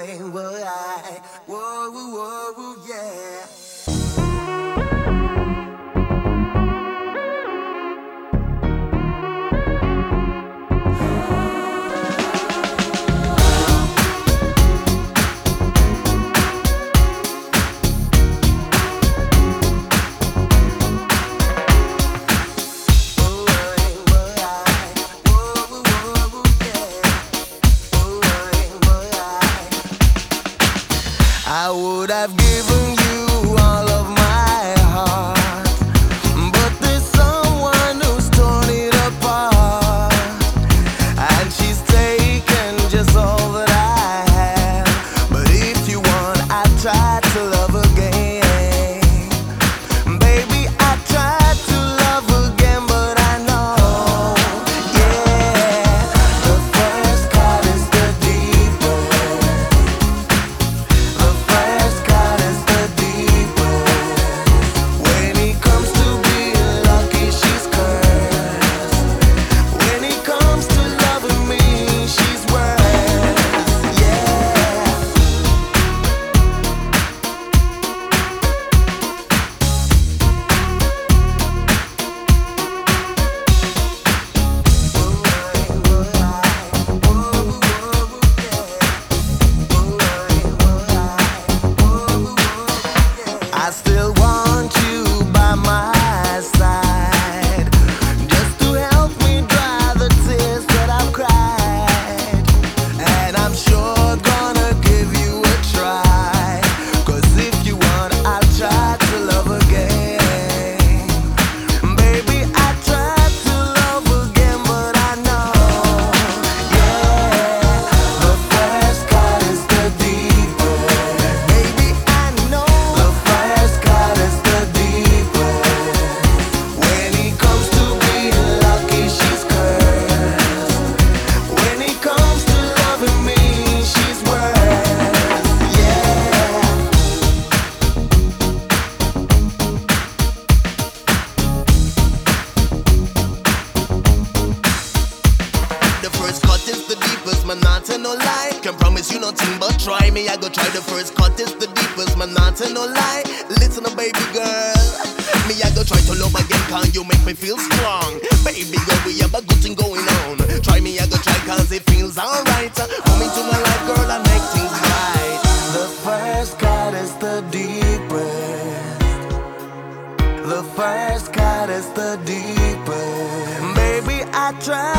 whoa, whoa, whoa, yeah. I would have given you all of my heart, but there's someone who's torn it apart, and she's taken just all that I have. But if you want, I'll try to love again. Baby, I tried to love again, but I know, yeah, the first cut is the deepest. The first cut is the deepest. When it comes to being lucky, she's cursed. When it comes to loving me, she's worse, yeah. I still want you by my side, just to help me dry the tears that I've cried. And I'm sure gonna give you a try, 'cause if you want, I'll try to love again. Baby, I tried to love again, but I know, yeah, the first cut is the deepest. Baby, I know the first cut is the deepest. When it comes to being lucky, she's cursed. When it comes to loving me, she's worse, yeah. The first cut is the deepest, man, not tell no lie. Can promise you nothing but try me, I go try. The first cut is the deepest, man, not tell no lie. Listen up, baby girl, me I go try to love again, can you make me feel strong? Baby girl, we have a good thing going on. Try me, I go try, 'cause it feels alright. Come into my life, girl, and make things right. The first cut is the deepest. The first cut is the deepest. Baby, I tried